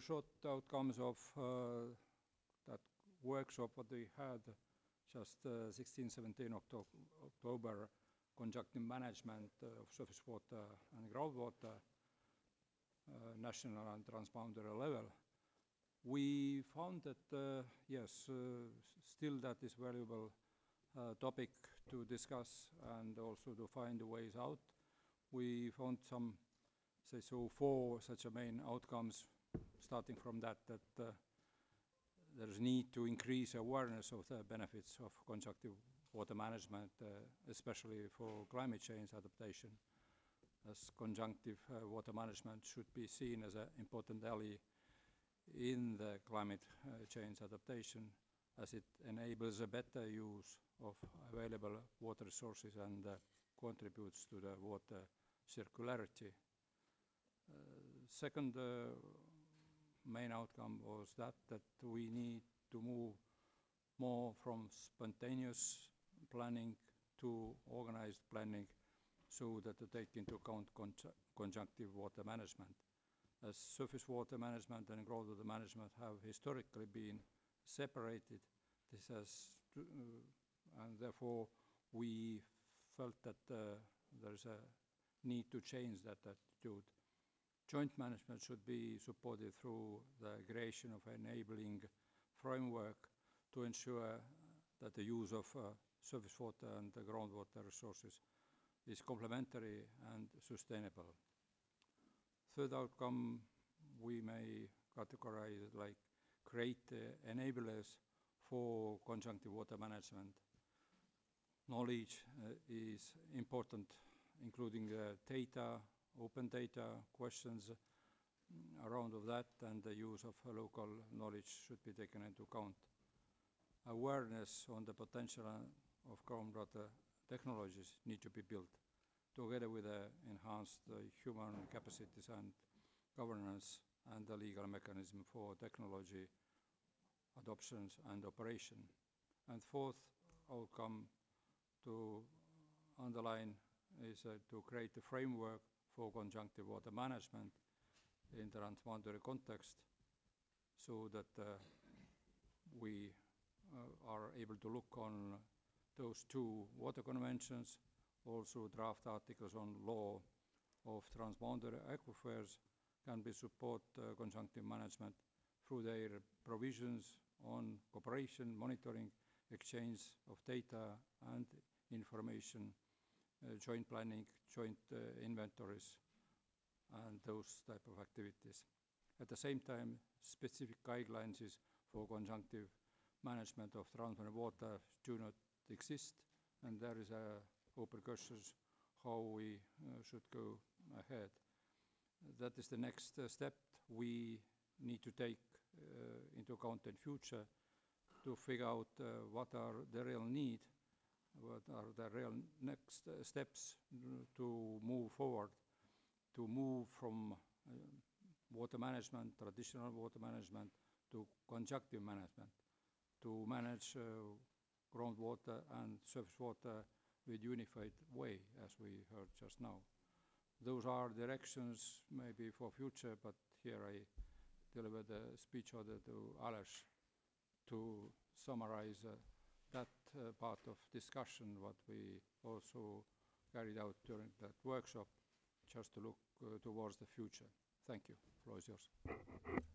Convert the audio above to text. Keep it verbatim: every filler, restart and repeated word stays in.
short outcomes of uh, that workshop what we had just uh, sixteen, seventeen Octo October, conjunctive management uh, of surface water and groundwater, uh, national and transboundary level. We found that, uh, yes, uh, still that is valuable uh, topic to discuss and also to find the ways out. We found some, say so, four such a main outcomes, starting from that, that uh, there is need to increase awareness of the benefits of conjunctive water management, uh, especially for climate change adaptation, as conjunctive uh, water management should be seen as an important ally in the climate uh, change adaptation, as it enables a better use of available water resources and uh, contributes to the water circularity. Uh, second uh, main outcome was that, that we need to move more from spontaneous planning to organized planning so that to take into account conjunctive water management. As surface water management and groundwater management have historically been separated, this has, to, uh, and therefore we felt that uh, there's a need to change that attitude. Joint management should be supported through the creation of enabling framework to ensure that the use of uh, surface water and the groundwater resources is complementary and sustainable. Third outcome we may categorize like create uh, enablers for conjunctive water management. Knowledge uh, is important, including uh, data, open data, questions around of that, and the use of uh, local knowledge should be taken into account. Awareness on the potential of groundwater technologies need to be built, together with uh, enhanced uh, human capacities and governance and the legal mechanism for technology adoptions and operation. And fourth outcome to underline is uh, to create a framework for conjunctive water management in the transboundary context so that uh, we uh, are able to look on those two water conventions, also draft articles on law of transboundary aquifers can be support uh, conjunctive management through their provisions on cooperation, monitoring, exchange of data and information, uh, joint planning, joint uh, inventories, and those type of activities. At the same time, specific guidelines for conjunctive management of transboundary water do not exist, and there is a open questions how we uh, should go ahead. That is the next uh, step we need to take uh, into account in future to figure out uh, what are the real need, what are the real next uh, steps to move forward, to move from uh, water management, traditional water management, to conjunctive management, to manage uh, groundwater and surface water with unified way, as we heard just now. Those are directions maybe for future, but here I deliver the speech order to Aleš to summarize uh, that uh, part of discussion what we also carried out during that workshop, just to look uh, towards the future. Thank you. The floor is yours.